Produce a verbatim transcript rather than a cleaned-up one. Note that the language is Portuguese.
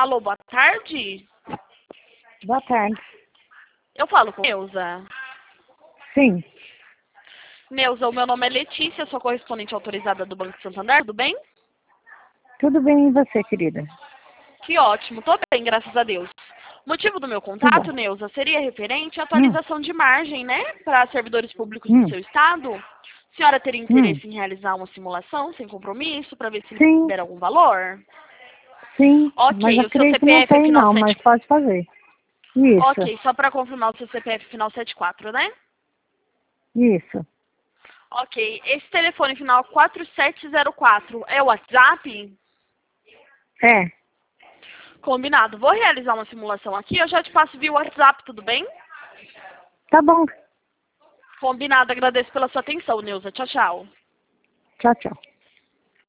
Alô, boa tarde. Boa tarde. Eu falo com Neuza. Sim, Neuza, o meu nome é Letícia, sou correspondente autorizada do Banco Santander, tudo bem? tudo bem e você, querida? Que ótimo, tô bem, graças a Deus. O motivo do meu Que contato, bom. Neuza, seria referente à Hum, atualização de margem, né, para servidores públicos do hum, seu estado. A senhora teria hum. interesse em realizar uma simulação sem compromisso para ver se lhe Sim, der algum valor? sim, mas Ok, o seu acredito que não C P F é tem final não, sete. mas pode fazer. Isso, Ok, só para confirmar o seu C P F final setenta e quatro, né? isso. Ok, esse telefone final quatro sete zero quatro é o WhatsApp? É, Combinado. Vou realizar uma simulação aqui, eu já te passo via WhatsApp, tudo bem? tá bom. Combinado, agradeço pela sua atenção, Neuza. Tchau, tchau. Tchau, tchau.